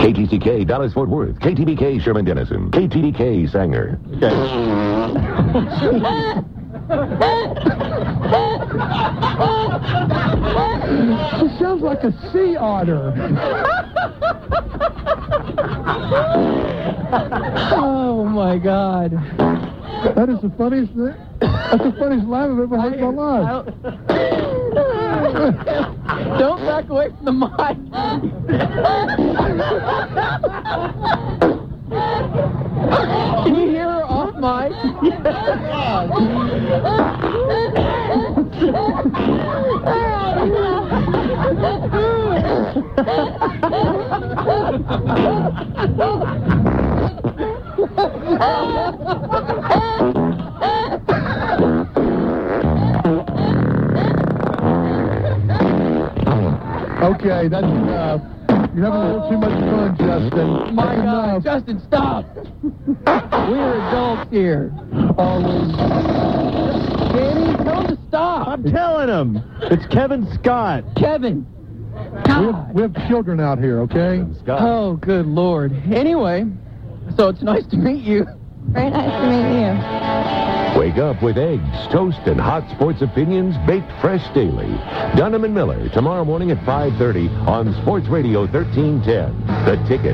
KTCK, Dallas-Fort Worth. KTBK, Sherman-Denison. KTDK, Sanger. It sounds like a sea otter. Oh, my God. That is the funniest thing. That's the funniest laugh I've ever heard in my life. Don't back away from the mic. Can you hear her off mic? Okay, that's enough. You're having a little too much fun, Justin. My That's God, enough. Justin, stop. We're adults here. Danny, tell him to stop. I'm telling him. It's Kevin Scott. Kevin. We have children out here, okay? Oh, good Lord. Anyway, so it's nice to meet you. Very nice to meet you. Wake up with eggs, toast, and hot sports opinions baked fresh daily. Dunham and Miller, tomorrow morning at 5:30 on Sports Radio 1310. The Ticket.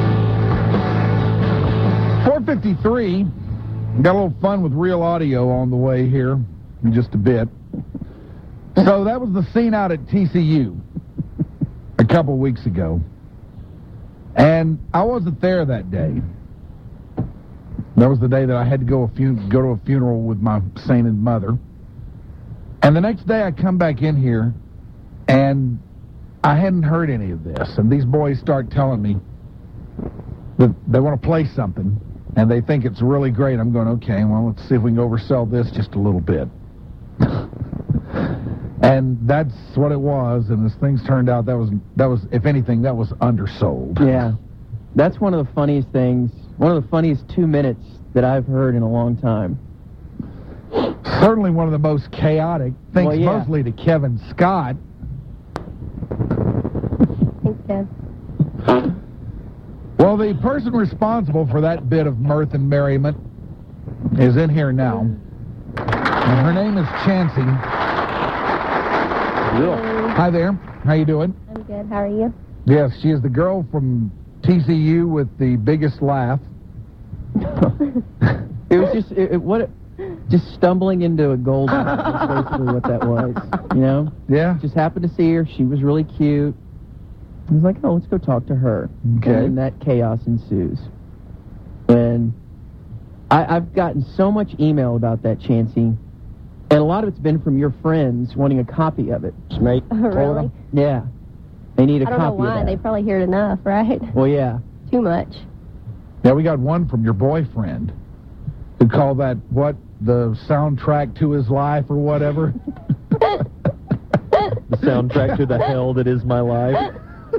4:53. Got a little fun with real audio on the way here in just a bit. So that was the scene out at TCU a couple weeks ago. And I wasn't there that day. That was the day that I had to go to a funeral with my sainted mother. And the next day I come back in here, and I hadn't heard any of this. And these boys start telling me that they want to play something, and they think it's really great. I'm going, okay, well, let's see if we can oversell this just a little bit. And that's what it was. And as things turned out, that was, if anything, that was undersold. Yeah. That's one of the funniest things, one of the funniest 2 minutes that I've heard in a long time. Certainly one of the most chaotic, thanks Well, yeah. mostly to Kevin Scott. Thanks, Kev. Well, the person responsible for that bit of mirth and merriment is in here now. And her name is Chancey. Hi there. How you doing? I'm good. How are you? Yes, she is the girl from TCU with the biggest laugh. It was just stumbling into a gold mine. That's basically what that was, you know? Yeah? Just happened to see her. She was really cute. I was like, oh, let's go talk to her. Okay. And then that chaos ensues. And I've gotten so much email about that, Chancey. And a lot of it's been from your friends wanting a copy of it. Oh, really? Yeah. They need a I don't copy know why. of They that. probably hear it enough, right? Well, yeah. Too much. Yeah, we got one from your boyfriend who called that, what, the soundtrack to his life or whatever? The soundtrack to the hell that is my life.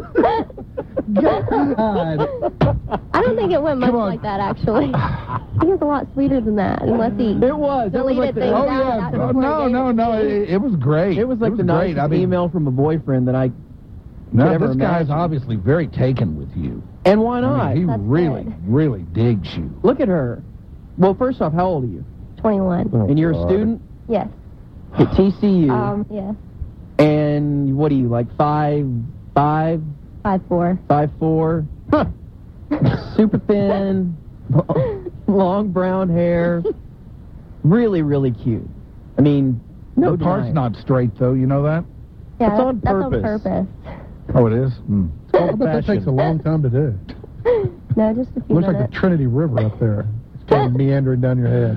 God. I don't think it went much Come on. like that, actually. I think it was a lot sweeter than that, unless he It was. That was like deleted things the, Oh, out. yeah. After before he gave No. It was great. it was like the great. nicest email from a boyfriend that I could No, ever this guy's imagine. obviously very taken with you. And why not? I mean, he That's really, good. really digs you. Look at her. Well, first off, how old are you? 21. And you're a student Yes. at TCU. Yes. And what are you, like 5'5", 5'4". 5'4"? Huh. Super thin, long brown hair. Really, really cute. I mean, no Her part's denying. not straight, though. You know that? Yeah, It's on that's on purpose. purpose. Oh, it is? Mm. I bet that takes a long time to do. No, just a few Looks like minutes. the Trinity River up there. It's kind of meandering down your head.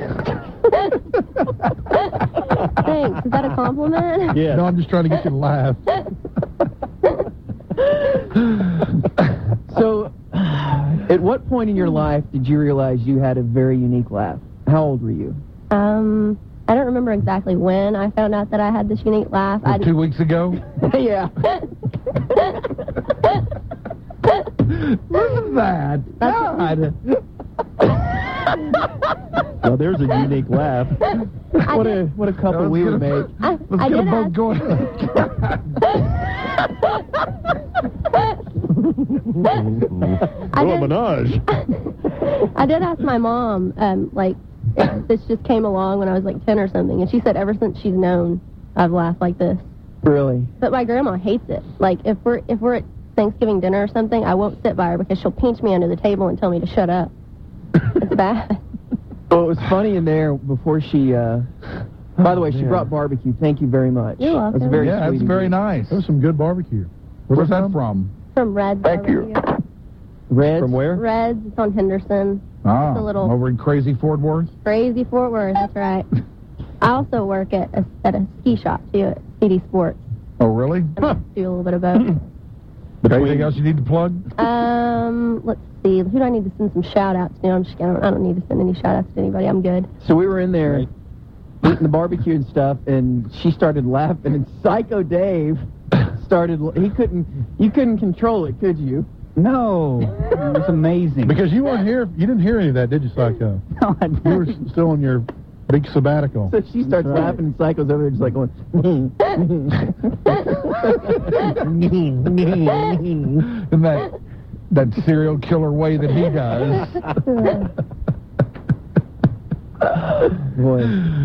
Thanks. Is that a compliment? Yeah. No, I'm just trying to get you to laugh. So, at what point in your life did you realize you had a very unique laugh? How old were you? I don't remember exactly when I found out that I had this unique laugh. I 2 weeks ago? Yeah. Listen to that. God. Well, there's a unique laugh. What a couple we would make. I Let's get did them both ask. going. I Oh, did- menage. I did ask my mom, like, if this just came along when I was like 10 or something, and she said ever since she's known, I've laughed like this. Really? But my grandma hates it. Like, if we're at Thanksgiving dinner or something, I won't sit by her because she'll pinch me under the table and tell me to shut up. It's bad. Well, it was funny in there before she, by the way, she brought barbecue. Thank you very much. You're welcome. That's very Yeah, sweet that's of very you. nice. That was some good barbecue. Where's that from? From Red's. Thank you. Barbecue. Reds? From where? Red's, it's on Henderson. Ah, a little- over in Crazy Fort Worth? Crazy Fort Worth, that's right. I also work at a ski shop, too, at CD Sports. Oh, really? I do a little bit of both. Anything else you need to plug? Let's see. Who do I need to send some shout-outs to? I'm just kidding. I don't need to send any shout-outs to anybody. I'm good. So we were in there eating the barbecue and stuff, and she started laughing, and Psycho Dave started, you couldn't control it, could you? No, it was amazing. Because you weren't here, you didn't hear any of that, did you, Psycho? No, I You were didn't. still on your big sabbatical. So she starts That's right. laughing, and Psycho's over there just like going, In that serial killer way that he does. boy.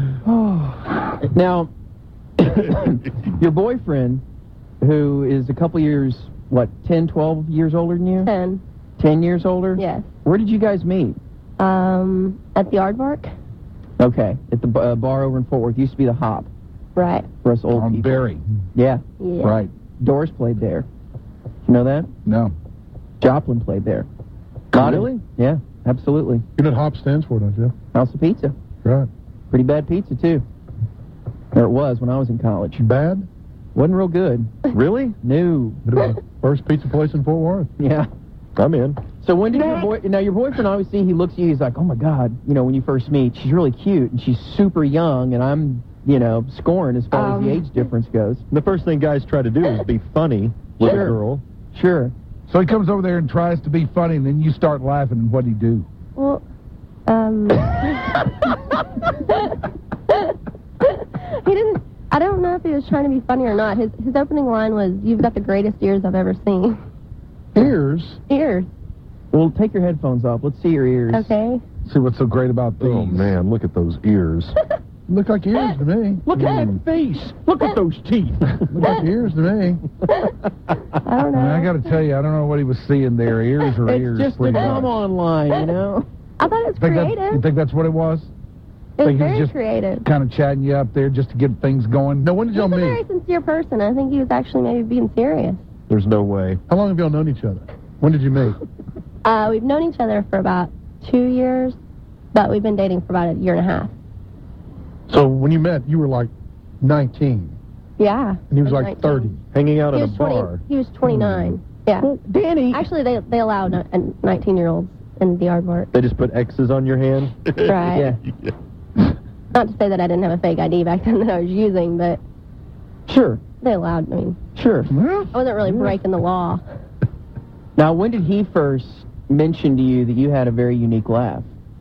Now, your boyfriend, who is a couple years, 10, 12 years older than you? 10. 10 years older? Yes. Where did you guys meet? At the Aardvark? Okay, at the bar over in Fort Worth. Used to be the Hop Right. for us old On people. Berry. Yeah, Yeah. Right. Doors played there. You know that? No. Joplin played there. Really? Yeah, absolutely. You know what HOP stands for, don't you? House of Pizza. Right. Pretty bad pizza, too. Or it was when I was in college. Bad? Wasn't real good. Really? No. But it was the first pizza place in Fort Worth. Yeah. I'm in. So when did your boyfriend obviously, he looks at you, he's like, oh my God, when you first meet, she's really cute and she's super young and I'm, scoring as far as the age difference goes. The first thing guys try to do is be funny with Sure. a girl. Sure. So he comes over there and tries to be funny, and then you start laughing, and what'd he do? Well, he didn't, I don't know if he was trying to be funny or not. His opening line was, "You've got the greatest ears I've ever seen." Ears? Ears. Well, take your headphones off. Let's see your ears. Okay. See what's so great about these. Oh, man, look at those ears. Look like ears to me. Look at that face. Look at those teeth. Look like ears to me. I don't I know. mean, I got to tell you, I don't know what he was seeing there. Ears or It's ears. just a pretty much. come-on line, I thought it was You creative. think that's what it was? It was think he's very just creative. Kind of chatting you up there just to get things going? Now, when did He's y'all a very meet? sincere person. I think he was actually maybe being serious. There's no way. How long have y'all known each other? When did you meet? We've known each other for about 2 years, but we've been dating for about a year and a half. So when you met, you were like 19, Yeah. and he was I like 30. Hanging out He at a was 20. bar. He was 29. Yeah. Well, Danny. Actually, they allow 19-year-olds in the Aardvark. They just put X's on your hand. Right. Yeah. Not to say that I didn't have a fake ID back then that I was using, but Sure. they allowed. I mean, Sure. I wasn't really breaking the law. Now, when did he first mention to you that you had a very unique laugh?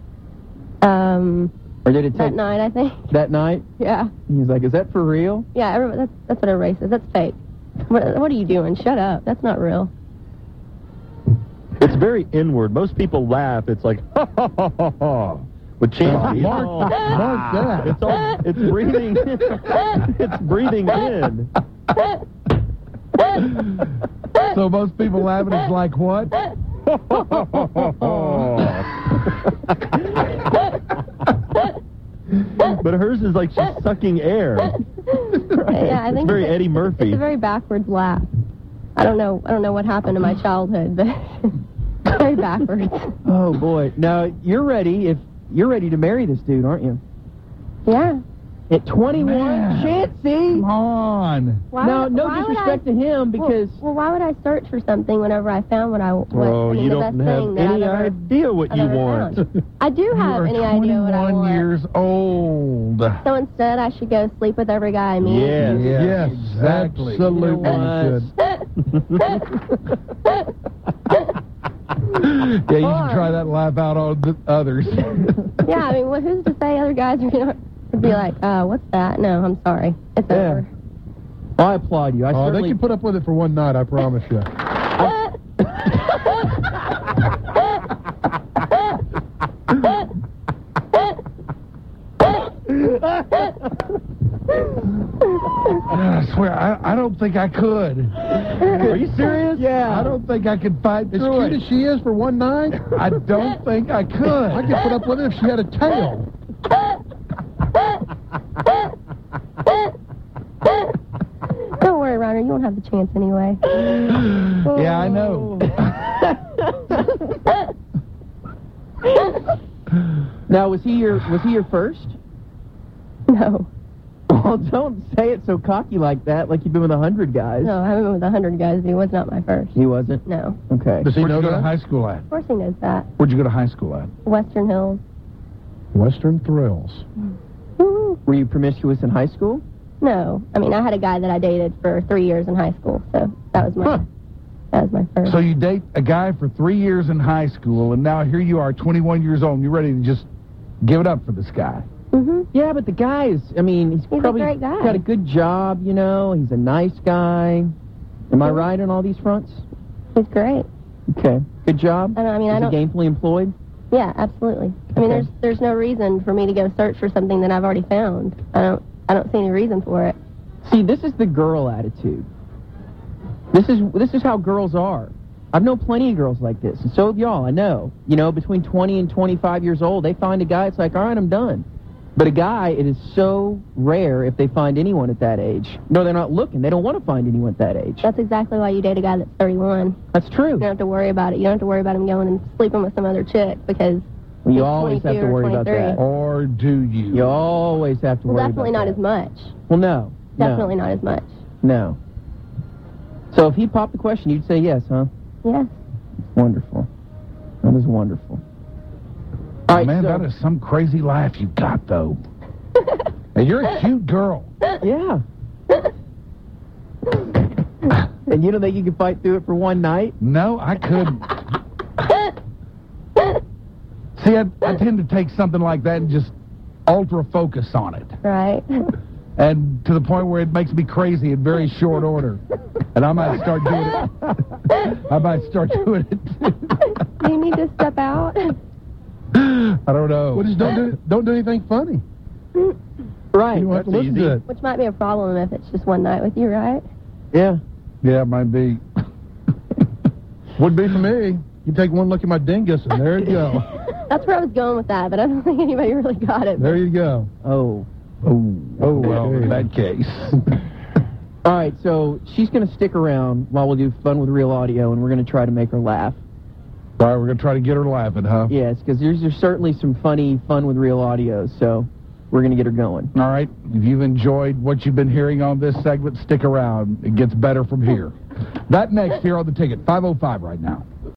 Or did it take That night, I think. that night? Yeah. He's like, is that for real? Yeah. Everybody, that's what everybody says. That's fake. What are you doing? Shut up. That's not real. It's very inward. Most people laugh. It's like, ha, ha, ha, ha, ha. With Chansey. Mark that. It's all, it's breathing, it's breathing in. So most people laughing is like what? But hers is like she's sucking air. Yeah, I think It's very it's a- Eddie Murphy. It's a very backwards laugh. I don't know what happened in my childhood, but it's very backwards. Oh, boy. Now, you're ready to marry this dude, aren't you? Yeah. At 21, Man. Chancey! Come on. Why Now, would- no why would disrespect I, to him because... Well, why would I search for something whenever I found what I Oh, the you best don't thing have that any I've ever, idea what I've you ever want. found? I do You have are any idea what I 21 want. years old. So instead, I should go sleep with every guy I meet. Yes. Yes, exactly. absolutely. You know Yeah, you should try that and laugh out on the others. Yeah, I mean, well, who's to say other guys are going to be like, what's that? No, I'm sorry. It's Yeah. over. I applaud you. I Oh, they certainly... can put up with it for one night, I promise you. swear, I don't think I could. Are you serious? Yeah. I don't think I could fight As through cute it. as she is for one night, I don't think I could. I could put up with it if she had a tail. Don't worry, Reiner. You won't have the chance anyway. Yeah, I know. Now, was he your first? No. Well, don't say it so cocky like that, like you've been with 100 guys. No, I haven't been with 100 guys, but he was not my first. He wasn't? No. Okay. Does he Where'd know you go to that? high school at? Of course he knows that. Where'd you go to high school at? Western Hills. Western Thrills. Woo. Were you promiscuous in high school? No. I mean, I had a guy that I dated for 3 years in high school, so that was my first. So you date a guy for 3 years in high school, and now here you are, 21 years old, and you're ready to just give it up for this guy. Mm-hmm. Yeah, but the guy is, I mean, he's a probably great guy. got a good job, you know. He's a nice guy. Am I right on all these fronts? He's great. Okay. Good job? I mean, Is I he don't... gainfully employed? Yeah, absolutely. I mean, Okay. there's no reason for me to go search for something that I've already found. I don't see any reason for it. See, this is the girl attitude. This is how girls are. I've known plenty of girls like this, and so have y'all, I know. You know, between 20 and 25 years old, they find a guy, it's like, all right, I'm done. But a guy, it is so rare if they find anyone at that age. No, they're not looking. They don't want to find anyone at that age. That's exactly why you date a guy that's 31. That's true. You don't have to worry about it. You don't have to worry about him going and sleeping with some other chick because You he's always have 22 to or worry about 23. that. Or do you? You always have to Well, worry definitely about not that. as much. Well, no. Definitely not as much. No. So if he popped the question, you'd say yes, huh? Yes. Wonderful. That is wonderful. All right, Man, so, that is some crazy laugh you got, though. And you're a cute girl. yeah. And you don't think you could fight through it for one night? No, I couldn't. See, I tend to take something like that and just ultra focus on it. Right. And to the point where it makes me crazy in very short order. And I might start doing it. I might start doing it. Do you need to step out? I don't know. Well, just don't do anything funny. Right. You don't have to listen to it. Which might be a problem if it's just one night with you, right? Yeah. Yeah, it might be. Would be for me. You take one look at my dingus, and there you go. That's where I was going with that, but I don't think anybody really got it. There you go. Oh. Oh, well, in that case. All right, so she's going to stick around while we do Fun with Real Audio, and we're going to try to make her laugh. All right, we're going to try to get her laughing, huh? Yes, because there's certainly some funny Fun with Real Audio, so we're going to get her going. All right. If you've enjoyed what you've been hearing on this segment, stick around. It gets better from here. That next here on the ticket, 5:05 right now.